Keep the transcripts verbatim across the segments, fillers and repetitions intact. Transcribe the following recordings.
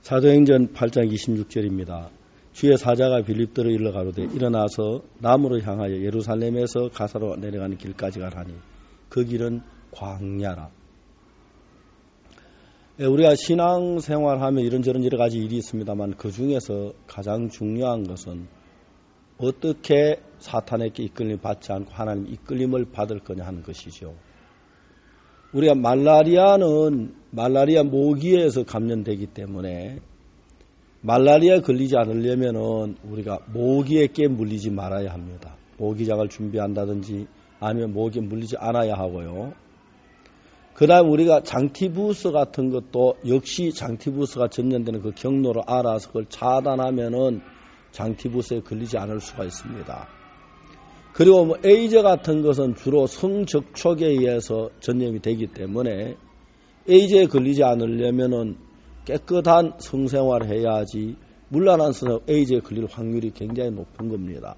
사도행전 팔 장 이십육 절입니다. 주의 사자가 빌립더로 일러 가로되 일어나서 남으로 향하여 예루살렘에서 가사로 내려가는 길까지 가라니 그 길은 광야라. 우리가 신앙생활하면 이런저런 여러 가지 일이 있습니다만 그 중에서 가장 중요한 것은 어떻게 사탄에게 이끌림 받지 않고 하나님 이끌림을 받을 거냐 하는 것이죠. 우리가 말라리아는 말라리아 모기에서 감염되기 때문에 말라리아에 걸리지 않으려면은 우리가 모기에게 물리지 말아야 합니다. 모기장을 준비한다든지 아니면 모기에 물리지 않아야 하고요. 그 다음 우리가 장티부스 같은 것도 역시 장티부스가 전염되는 그 경로를 알아서 그걸 차단하면은 장티부스에 걸리지 않을 수가 있습니다. 그리고 뭐 에이즈 같은 것은 주로 성접촉에 의해서 전염이 되기 때문에 에이즈에 걸리지 않으려면은 깨끗한 성생활을 해야지 문란한 성생활 에이즈에 걸릴 확률이 굉장히 높은 겁니다.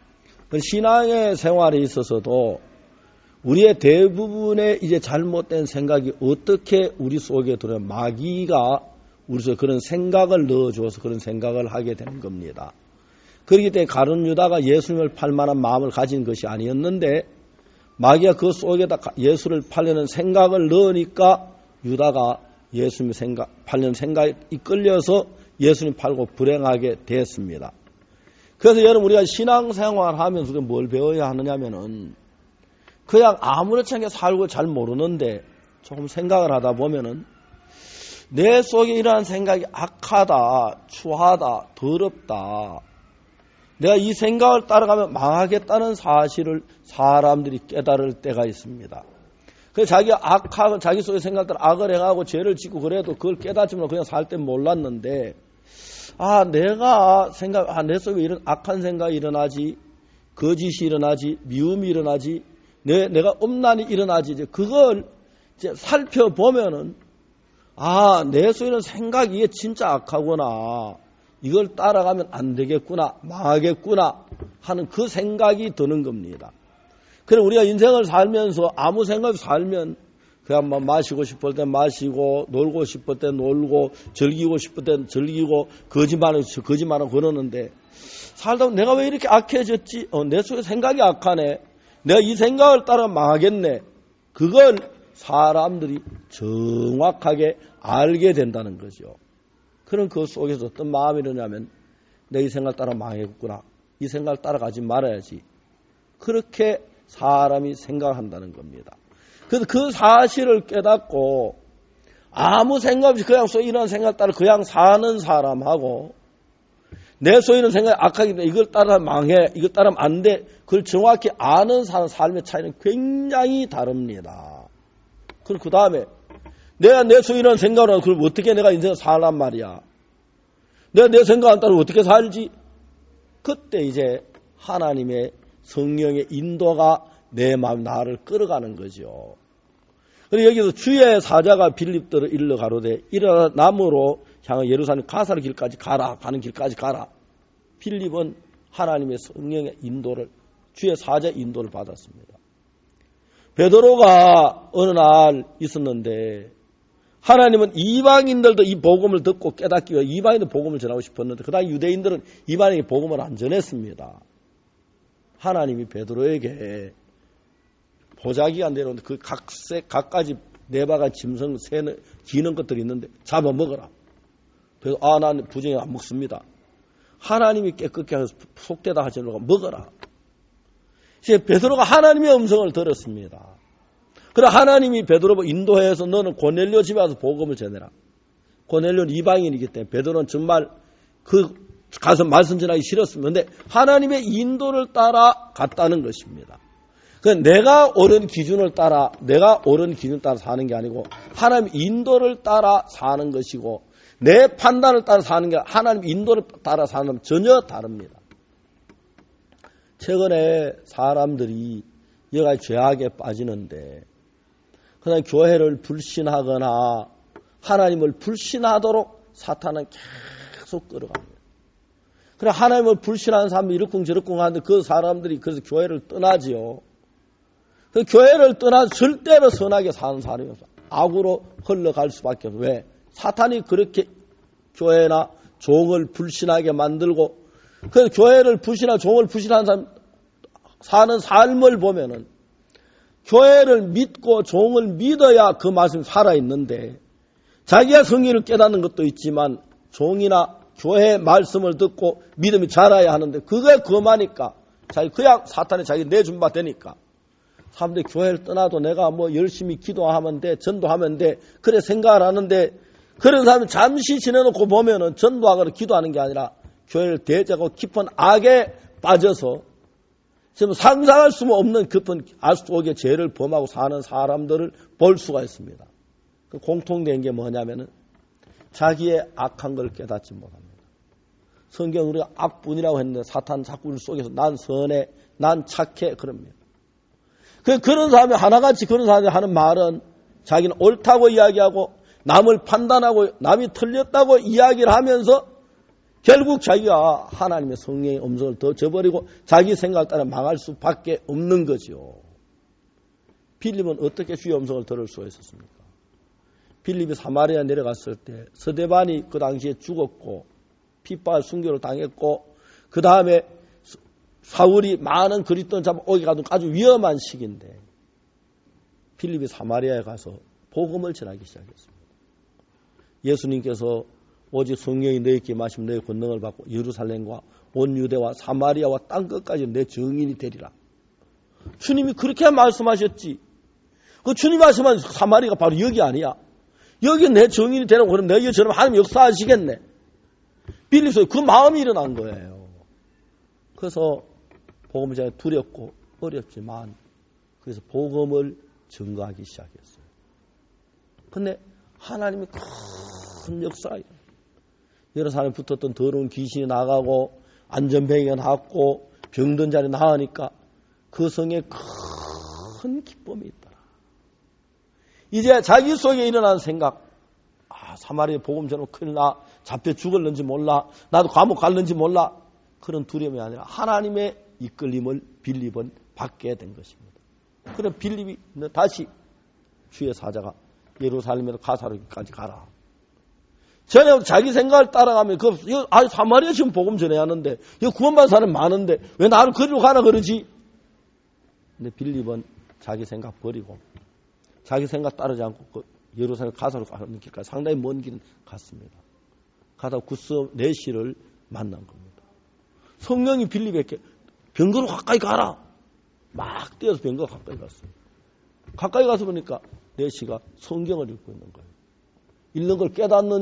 신앙의 생활에 있어서도 우리의 대부분의 이제 잘못된 생각이 어떻게 우리 속에 들어오면 마귀가 우리 속에 그런 생각을 넣어줘서 그런 생각을 하게 되는 겁니다. 그렇기 때문에 가룟 유다가 예수님을 팔 만한 마음을 가진 것이 아니었는데 마귀가 그 속에다 예수를 팔려는 생각을 넣으니까 유다가 예수님 생각, 팔려는 생각에 이끌려서 예수님 팔고 불행하게 됐습니다. 그래서 여러분 우리가 신앙생활 하면서 뭘 배워야 하느냐면은 그냥 아무렇지 않게 살고 잘 모르는데 조금 생각을 하다 보면은 내 속에 이러한 생각이 악하다, 추하다, 더럽다. 내가 이 생각을 따라가면 망하겠다는 사실을 사람들이 깨달을 때가 있습니다. 그래서 자기가 악하고 자기 속에 생각들 악을 행하고 죄를 짓고 그래도 그걸 깨닫지만 그냥 살 때 몰랐는데 아 내가 생각 아 내 속에 이런 악한 생각이 일어나지 거짓이 일어나지 미움이 일어나지 내 내가 음란이 일어나지 이제 그걸 이제 살펴보면은 아 내 속에 이런 생각이 이게 진짜 악하구나. 이걸 따라가면 안 되겠구나, 망하겠구나 하는 그 생각이 드는 겁니다. 그래 우리가 인생을 살면서 아무 생각 없이 살면 그냥 뭐 마시고 싶을 때 마시고 놀고 싶을 때 놀고 즐기고 싶을 때 즐기고 거짓말은 거짓말은 그러는데 살다 보면 내가 왜 이렇게 악해졌지? 어, 내 속에 생각이 악하네. 내가 이 생각을 따라 망하겠네. 그걸 사람들이 정확하게 알게 된다는 거죠. 그럼 그 속에서 어떤 마음이 드냐면 내 이 생각을 따라 망했구나. 이 생각을 따라가지 말아야지. 그렇게 사람이 생각한다는 겁니다. 그래서 그 사실을 깨닫고 아무 생각 없이 그냥 소 이런 생각을 따라 그냥 사는 사람하고 내 속에 있는 생각이 악하기 때문에 이걸 따라 망해. 이걸 따르면 안 돼. 그걸 정확히 아는 사람 삶의 차이는 굉장히 다릅니다. 그리고 그 다음에 내가 내 속에 이런 생각을 하고 그걸 어떻게 내가 인생을 살란 말이야. 내가 내 생각 안 따라 어떻게 살지? 그때 이제 하나님의 성령의 인도가 내 마음 나를 끌어가는 거죠. 그리고 여기서 주의 사자가 빌립더로 일러 가로되 일어나 남으로 향해 예루살렘 가사르 길까지 가라. 가는 길까지 가라. 빌립은 하나님의 성령의 인도를 주의 사자 인도를 받았습니다. 베드로가 어느 날 있었는데 하나님은 이방인들도 이 복음을 듣고 깨닫기 위해 이방인들 복음을 전하고 싶었는데 그 다음 유대인들은 이방인에게 복음을 안 전했습니다. 하나님이 베드로에게 보자기가 내려오는데 그 각색, 각가지 네바가 짐승, 새는, 기는 것들이 있는데 잡아먹어라. 그래서 아, 나는 부정이 안 먹습니다. 하나님이 깨끗게 해서 속되다 하지 말고 먹어라. 이제 베드로가 하나님의 음성을 들었습니다. 그래 하나님이 베드로 인도해서 너는 고넬료 집에 와서 복음을 전해라. 고넬료는 이방인이기 때문에 베드로는 정말 그 가서 말씀 전하기 싫었습니다. 그런데 하나님의 인도를 따라 갔다는 것입니다. 그 내가 옳은 기준을 따라 내가 옳은 기준 따라 사는 게 아니고 하나님 인도를 따라 사는 것이고 내 판단을 따라 사는 게 하나님 인도를 따라 사는 건 전혀 다릅니다. 최근에 사람들이 여기까지 죄악에 빠지는데 그냥 교회를 불신하거나 하나님을 불신하도록 사탄은 계속 끌어갑니다. 그래 하나님을 불신하는 사람이 이러쿵저러쿵 하는데 그 사람들이 그래서 교회를 떠나지요. 그 교회를 떠나 절대로 선하게 사는 사람이 없어. 악으로 흘러갈 수밖에 없어. 왜? 사탄이 그렇게 교회나 종을 불신하게 만들고, 그 교회를 불신하고 종을 불신하는 사람 사는 삶을 보면은 교회를 믿고 종을 믿어야 그 말씀이 살아있는데, 자기가 성경을 깨닫는 것도 있지만 종이나 교회의 말씀을 듣고 믿음이 자라야 하는데, 그게 그만이니까 자기 그냥 사탄이 자기 내준 바 되니까 사람들이 교회를 떠나도 내가 뭐 열심히 기도하면 돼, 전도하면 돼, 그래 생각을 하는데, 그런 사람이 잠시 지내놓고 보면은 전도하거나 기도하는 게 아니라 교회를 대적하고 깊은 악에 빠져서 지금 상상할 수 없는 깊은 악 속의 죄를 범하고 사는 사람들을 볼 수가 있습니다. 그 공통된 게 뭐냐면은 자기의 악한 걸 깨닫지 못합니다. 성경 우리가 악분이라고 했는데 사탄 자꾸 우리 속에서 난 선해, 난 착해 그럽니다. 그 그런 사람이 하나같이 그런 사람이 하는 말은 자기는 옳다고 이야기하고 남을 판단하고 남이 틀렸다고 이야기를 하면서 결국 자기가 하나님의 성령의 음성을 더 저버리고 자기 생각을 따라 망할 수밖에 없는 거죠. 빌립은 어떻게 주의 음성을 들을 수가 있었습니까? 빌립이 사마리아 내려갔을 때 스데반이 그 당시에 죽었고 핍박을 순교를 당했고, 그 다음에 사울이 많은 그리스도인 잡아 오게 가던 아주 위험한 시기인데 빌립이 사마리아에 가서 복음을 전하기 시작했습니다. 예수님께서 오직 성령이 너희에게 마시면 너희 권능을 받고 예루살렘과 온 유대와 사마리아와 땅끝까지 내 증인이 되리라. 주님이 그렇게 말씀하셨지. 그 주님 말씀한 사마리아가 바로 여기 아니야. 여기 내 증인이 되라고 그러면 너희 저럼 하나님 역사하시겠네. 빌립서 그 마음이 일어난 거예요. 그래서 복음을 전에 두렵고 어렵지만 그래서 복음을 증거하기 시작했어요. 근데 하나님이 큰 역사예요. 여러 사람이 붙었던 더러운 귀신이 나가고 안전뱅이가 나왔고 병든 자리 나으니까 그 성에 큰 기쁨이 있더라. 이제 자기 속에 일어나는 생각, 아, 사마리아 복음 전하면 큰일 나, 잡혀 죽을는지 몰라, 나도 감옥 갈는지 몰라, 그런 두려움이 아니라 하나님의 이끌림을 빌립은 받게 된 것입니다. 그럼 빌립이 다시 주의 사자가 예루살렘에서 가사로까지 가라. 전에 자기 생각을 따라가면 그 아 사마리아 지금 복음 전해야 하는데 이거 구원받은 사람 많은데 왜 나를 그리로 가나 그러지? 근데 빌립은 자기 생각 버리고 자기 생각 따르지 않고 그 예루살렘 가사로 가는 길까지 상당히 먼 길은 갔습니다. 가다 구스 네시를 만난 겁니다. 성령이 빌립에게 병거로 가까이 가라. 막 뛰어서 병거 가까이 갔어요. 가까이 가서 보니까 네시가 성경을 읽고 있는 거예요. 읽는 걸 깨닫느냐?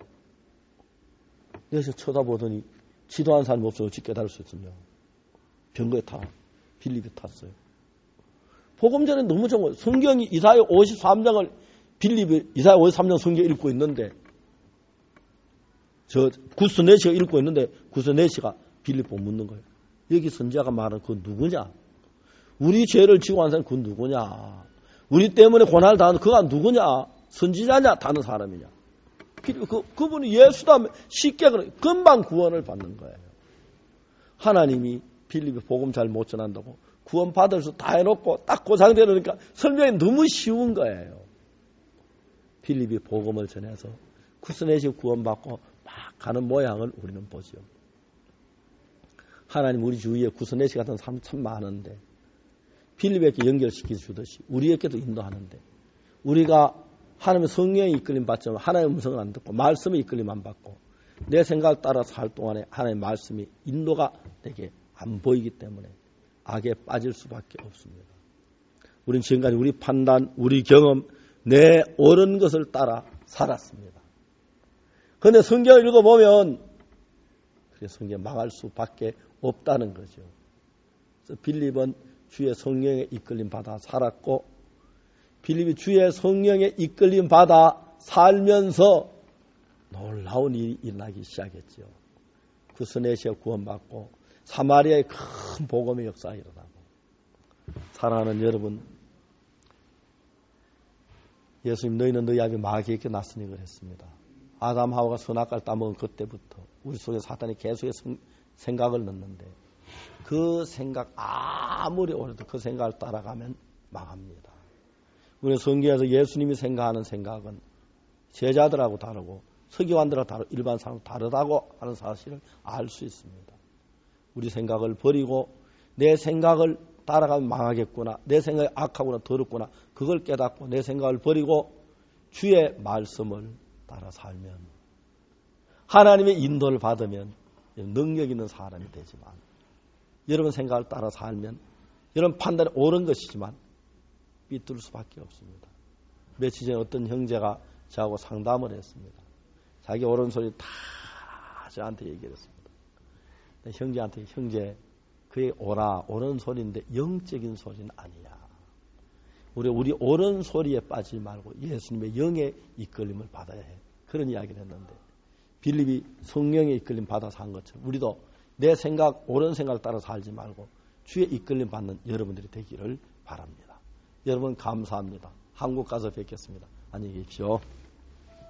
네시 쳐다보더니 지도한 사람이 없어 어찌 깨달을 수 있으며 병거에 타. 빌립이 탔어요. 복음 전에 너무 좋은 거예요. 성경이 이사야 오십삼 장을 빌립이 이사야 오십삼 장 성경 읽고 있는데 저 구스 네시가 읽고 있는데 구스 네시가 빌립 보고 묻는 거예요. 여기 선지자가 말하는 그 누구냐? 우리 죄를 지고 한 사람이 그 누구냐? 우리 때문에 고난을 당하는 그가 누구냐? 선지자냐? 다른 사람이냐? 그, 그분이 예수다 쉽게 그래. 금방 구원을 받는 거예요. 하나님이 빌립이 복음 잘 못 전한다고 구원 받을 수 다 해놓고 딱 고상되니까 설명이 너무 쉬운 거예요. 빌립이 복음을 전해서 구스네시 구원받고 막 가는 모양을 우리는 보죠. 하나님 우리 주위에 구스네시 같은 사람 참 많은데 빌립에게 연결시켜 주듯이 우리에게도 인도하는데 우리가 하나님의 성령의 이끌림 받지만 하나님의 음성을 안 듣고 말씀의 이끌림 안 받고 내 생각을 따라서 할 동안에 하나님의 말씀이 인도가 되게 안 보이기 때문에 악에 빠질 수밖에 없습니다. 우리는 지금까지 우리 판단, 우리 경험, 내 옳은 것을 따라 살았습니다. 그런데 성경을 읽어보면 성경 망할 수밖에 없다는 거죠. 그래서 빌립은 주의 성령의 이끌림 받아 살았고 빌립이 주의 성령의 이끌림 받아 살면서 놀라운 일이 일어나기 시작했죠. 구스네시아 구원받고 사마리아의 큰 복음의 역사가 일어나고 사랑하는 여러분 예수님 너희는 너희 아비 마귀에게 났으니 그랬습니다. 아담 하와가 선악과를 따먹은 그때부터 우리 속에 사탄이 계속의 생각을 넣는데 그 생각 아무리 오래도 그 생각을 따라가면 망합니다. 우리 성경에서 예수님이 생각하는 생각은 제자들하고 다르고 서기관들과 다르, 일반 사람 다르다고 하는 사실을 알 수 있습니다. 우리 생각을 버리고 내 생각을 따라가면 망하겠구나. 내 생각이 악하구나 더럽구나. 그걸 깨닫고 내 생각을 버리고 주의 말씀을 따라 살면 하나님의 인도를 받으면 능력 있는 사람이 되지만 여러분 생각을 따라 살면 여러분 판단이 옳은 것이지만 삐뚤 수밖에 없습니다. 며칠 전에 어떤 형제가 저하고 상담을 했습니다. 자기 옳은 소리 다 저한테 얘기를 했습니다. 형제한테 형제 그의 옳아 옳은 소리인데 영적인 소리는 아니야. 우리 우리 옳은 소리에 빠지지 말고 예수님의 영의 이끌림을 받아야 해. 그런 이야기를 했는데 빌립이 성령의 이끌림 받아서 한 것처럼 우리도 내 생각 옳은 생각 따라 살지 말고 주의 이끌림 받는 여러분들이 되기를 바랍니다. 여러분 감사합니다. 한국 가서 뵙겠습니다. 안녕히 계십시오.